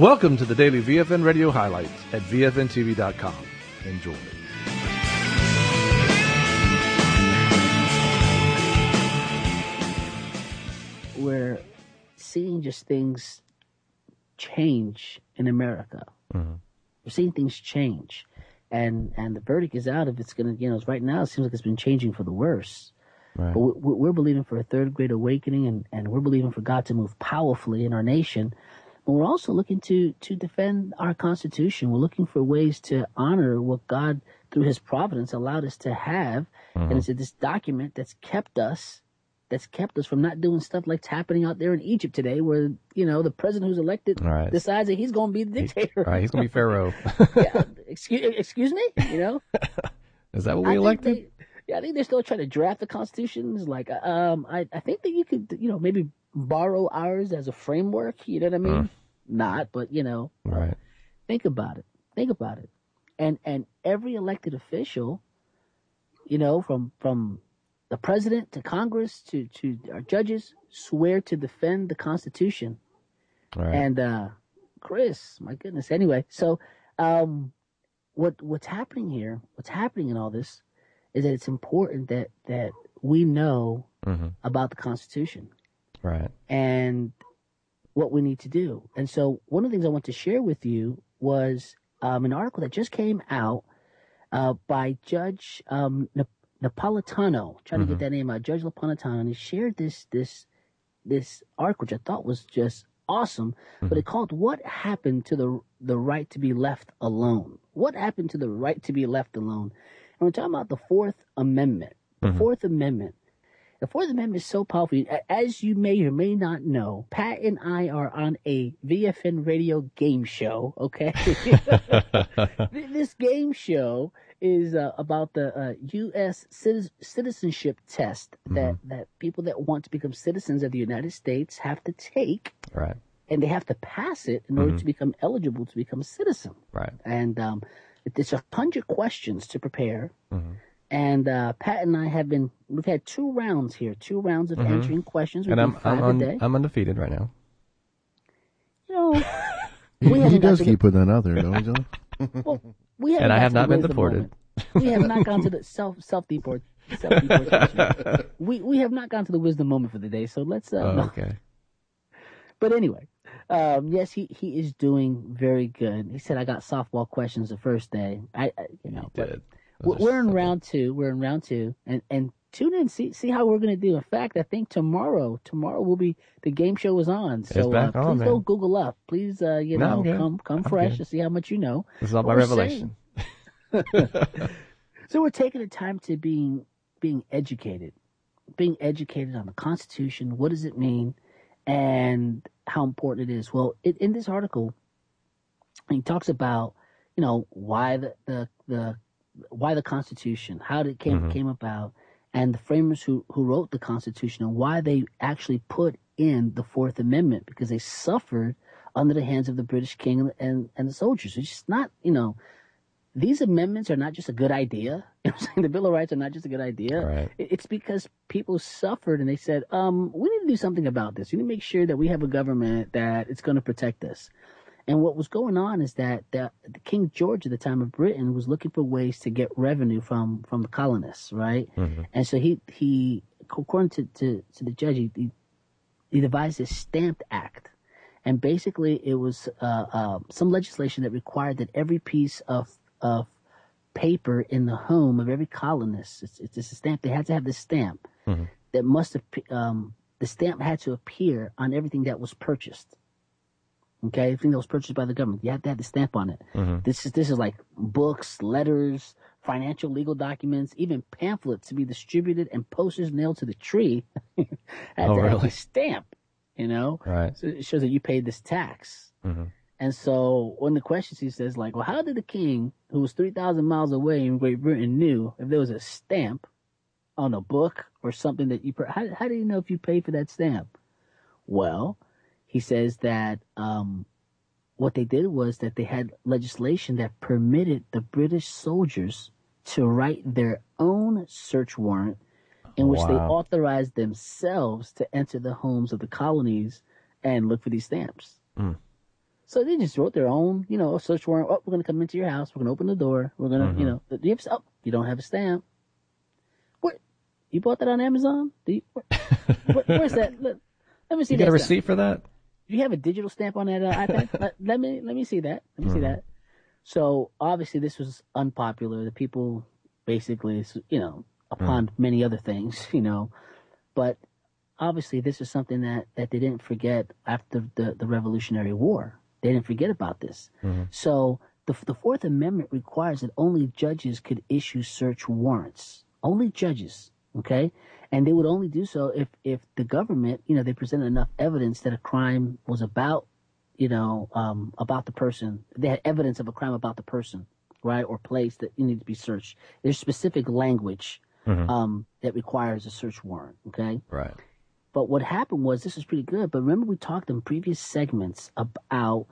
Welcome to the daily VFN radio highlights at VFNTV.com. Enjoy. We're seeing just things change in America. Mm-hmm. We're seeing things change. And the verdict is out if it's going to, right now it seems like it's been changing for the worse. Right. But we're believing for a third great awakening, and we're believing for God to move powerfully in our nation. But we're also looking to defend our Constitution. We're looking for ways to honor what God, through his providence, allowed us to have. Mm-hmm. And it's this document that's kept us from not doing stuff like happening out there in Egypt today, where, the president who's elected decides that he's going to be the dictator. He's going to be Pharaoh. Yeah, excuse me, Is that what we elected? I think they're still trying to draft the constitutions. Like, I think that you could, maybe borrow ours as a framework. You know what I mean? Not, but Right. Think about it. And every elected official, from the president to Congress to our judges, swear to defend the Constitution. Right. And Chris, my goodness. Anyway, so what's happening here? What's happening in all this is that it's important that we know about the Constitution. Right. And what we need to do. And so one of the things I want to share with you was an article that just came out by Judge Napolitano. Trying to get that name out. Judge Napolitano. And he shared this article, which I thought was just awesome. But it called "What Happened to the Right to Be Left Alone?" What happened to the right to be left alone? And we're talking about the Fourth Amendment. The Fourth Amendment. The Fourth Amendment is so powerful. As you may or may not know, Pat and I are on a VFN radio game show, okay? This game show is about the U.S. citizenship test that people that want to become citizens of the United States have to take. Right. And they have to pass it in order to become eligible to become a citizen. Right. And it's 100 questions to prepare. And Pat and I we've had 2 rounds here, 2 rounds of answering questions. And I'm undefeated right now. He does keep putting that out there, don't you, John? Well, we haven't. And I have not been deported. We have not gone to the self-deportation. We have not gone to the wisdom moment for the day, so let's. Okay. But anyway, yes, he is doing very good. He said I got softball questions the first day. We're in round 2. We're in round 2, and tune in, see how we're going to do. In fact, I think tomorrow will be the game show is on. So back on, please don't Google up. Please, come fresh to see how much you know. This is all my revelation. So we're taking the time to being educated on the Constitution. What does it mean, and how important it is? Well, in this article, he talks about why the Constitution, how it came about, and the framers who wrote the Constitution, and why they actually put in the Fourth Amendment, because they suffered under the hands of the British king and the soldiers. It's just not, these amendments are not just a good idea. The Bill of Rights are not just a good idea. Right. It's because people suffered, and they said, we need to do something about this. We need to make sure that we have a government that it's going to protect us. And what was going on is that the King George at the time of Britain was looking for ways to get revenue from the colonists, right? And so he according to the judge, he devised this Stamp Act. And basically it was some legislation that required that every piece of paper in the home of every colonist, it's just a stamp. They had to have this stamp that must have, the stamp had to appear on everything that was purchased. Okay, everything that was purchased by the government, you have to have the stamp on it. This is like books, letters, financial, legal documents, even pamphlets to be distributed, and posters nailed to the tree had to have a stamp. Right. So it shows that you paid this tax. And so one of the questions he says, like, well, how did the king, who was 3,000 miles away in Great Britain, knew if there was a stamp on a book or something that you? How do you know if you paid for that stamp? Well, he says that what they did was that they had legislation that permitted the British soldiers to write their own search warrant in which they authorized themselves to enter the homes of the colonies and look for these stamps. So they just wrote their own, a search warrant. Oh, we're going to come into your house. We're going to open the door. We're going to, you don't have a stamp. What? You bought that on Amazon? Where's that? Let me see. You got a receipt for that? Do you have a digital stamp on that iPad? let me see that. Let me see that. So obviously this was unpopular. The people basically, upon many other things, but obviously this is something that they didn't forget after the Revolutionary War. They didn't forget about this. So the Fourth Amendment requires that only judges could issue search warrants. Only judges. Okay. And they would only do so if the government, they presented enough evidence that a crime was about the person. They had evidence of a crime about the person, right? Or place that you need to be searched. There's specific language, that requires a search warrant. Okay. Right. But what happened was, this is pretty good, but remember we talked in previous segments about,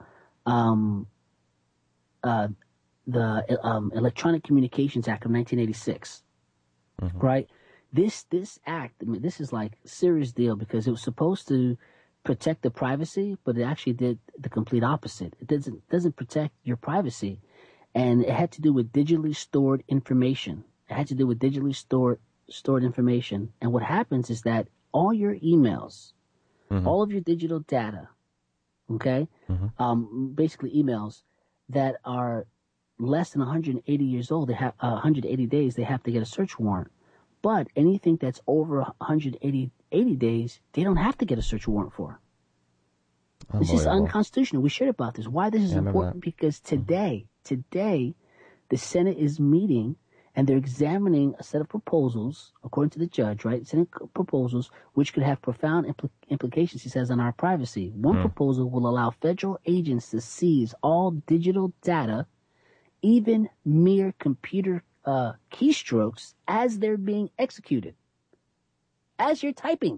the Electronic Communications Act of 1986, right? This act, this is like a serious deal because it was supposed to protect the privacy, but it actually did the complete opposite. It doesn't protect your privacy, and it had to do with digitally stored information. It had to do with digitally stored information, and what happens is that all your emails, all of your digital data, okay, basically emails that are less than 180 years old, they have 180 days, they have to get a search warrant. But anything that's over 180 days, they don't have to get a search warrant for. This is unconstitutional. We shared about this. Why this is important? Because today, the Senate is meeting and they're examining a set of proposals, according to the judge, right? Senate proposals, which could have profound implications, he says, on our privacy. One proposal will allow federal agents to seize all digital data, even mere computer keystrokes as they're being executed, as you're typing,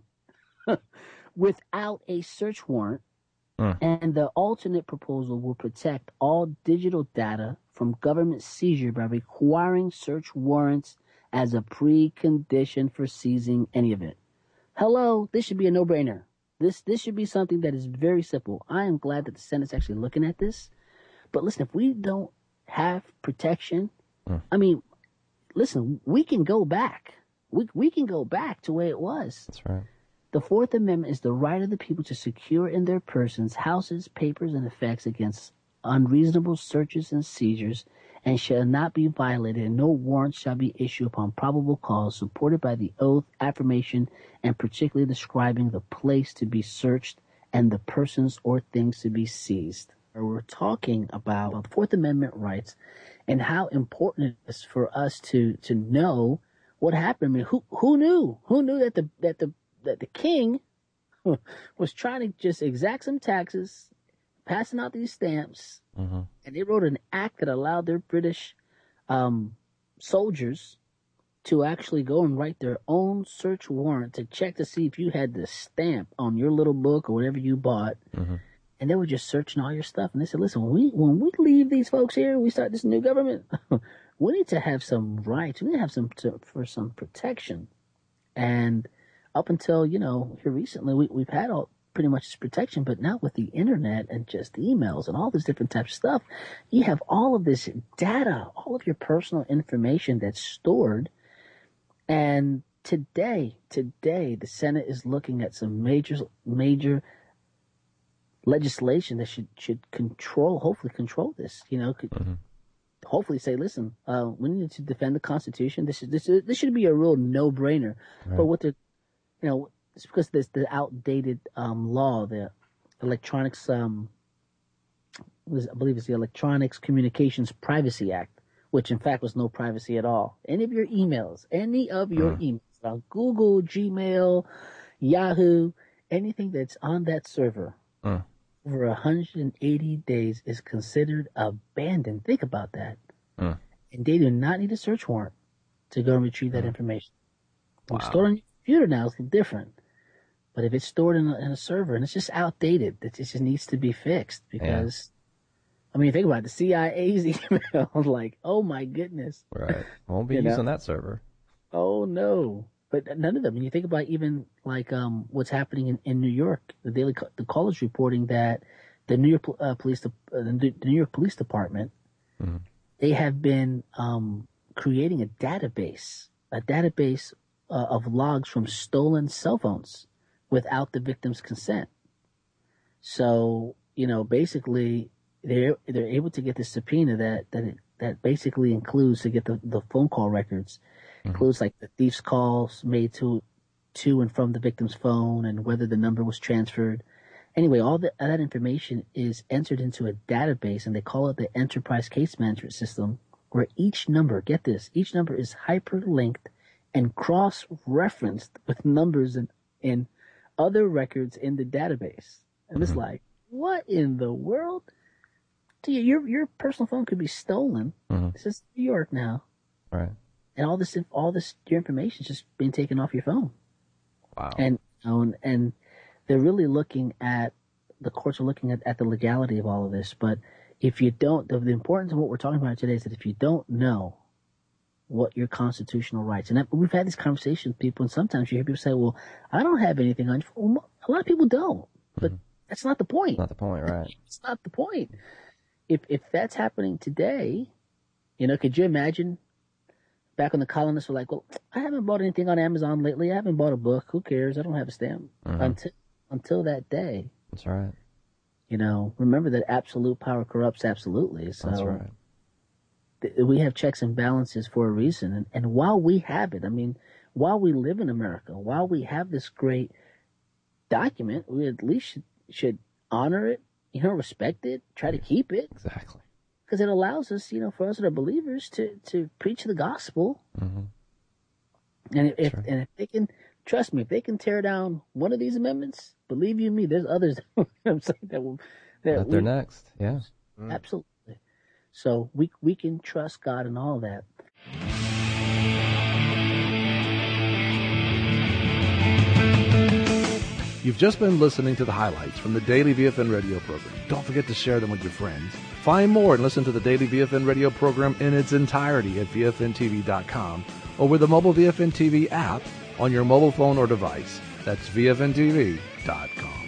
without a search warrant. And the alternate proposal will protect all digital data from government seizure by requiring search warrants as a precondition for seizing any of it. Hello, this should be a no-brainer. This should be something that is very simple. I am glad that the Senate's actually looking at this. But listen, if we don't have protection, I mean, listen, we can go back. We can go back to where it was. That's right. The Fourth Amendment is the right of the people to secure in their persons, houses, papers, and effects against unreasonable searches and seizures, and shall not be violated, and no warrant shall be issued upon probable cause, supported by the oath, affirmation, and particularly describing the place to be searched and the persons or things to be seized. We're talking about Fourth Amendment rights and how important it is for us to know what happened. I mean, who knew? Who knew that the king was trying to just exact some taxes, passing out these stamps, and they wrote an act that allowed their British soldiers to actually go and write their own search warrant to check to see if you had the stamp on your little book or whatever you bought. And they were just searching all your stuff. And they said, listen, when we leave these folks here, we start this new government, we need to have some rights. We need to have for some protection. And up until, here recently, we've had pretty much this protection, but now with the internet and just emails and all this different types of stuff, you have all of this data, all of your personal information that's stored. And today, the Senate is looking at some major legislation that should hopefully control this, hopefully say, listen, we need to defend the Constitution. This should be a real no-brainer. Right. But what it's because there's the outdated law, the electronics, I believe it's the Electronics Communications Privacy Act, which in fact was no privacy at all. Any of your emails, on Google, Gmail, Yahoo, anything that's on that server over 180 days is considered abandoned. Think about that. And they do not need a search warrant to go and retrieve that information. Wow. It's stored on your computer now, it's different. But if it's stored in a server and it's just outdated, it just needs to be fixed because, I mean, think about it, the CIA's email, like, oh my goodness. Right. Won't be used on that server. Oh no. But none of them. When you think about even like what's happening in New York, the college reporting that the New York the New York Police Department, they have been creating a database of logs from stolen cell phones without the victim's consent. So, basically they're able to get the subpoena that basically includes to get the phone call records, includes like the thief's calls made to and from the victim's phone and whether the number was transferred. Anyway, all that information is entered into a database, and they call it the Enterprise Case Management System, where each number, get this, each number is hyperlinked and cross-referenced with numbers in other records in the database. And it's like, what in the world? Your personal phone could be stolen. This is New York now. Right. And all this your information is just being taken off your phone. Wow. And they're really the courts are looking at the legality of all of this. But if you don't, the importance of what we're talking about today is that if you don't know what your constitutional rights, and we've had this conversation with people, and sometimes you hear people say, well, I don't have anything on your phone. Well, a lot of people don't, but that's not the point. Not the point, right? It's not the point. If that's happening today, could you imagine back when the colonists were like, well, I haven't bought anything on Amazon lately. I haven't bought a book. Who cares? I don't have a stamp. Until that day. That's right. Remember that absolute power corrupts absolutely. So that's right. We have checks and balances for a reason. And while we have it, while we live in America, while we have this great document, we at least should honor it, respect it, try to keep it. Exactly. Because it allows us, for us that are believers to preach the gospel. And if they can, trust me, if they can tear down one of these amendments, believe you me, there's others that they're next. Yeah. Absolutely. So we can trust God in all that. You've just been listening to the highlights from the Daily VFN radio program. Don't forget to share them with your friends. Find more and listen to the Daily VFN radio program in its entirety at VFNTV.com or with the mobile VFN TV app on your mobile phone or device. That's VFNTV.com.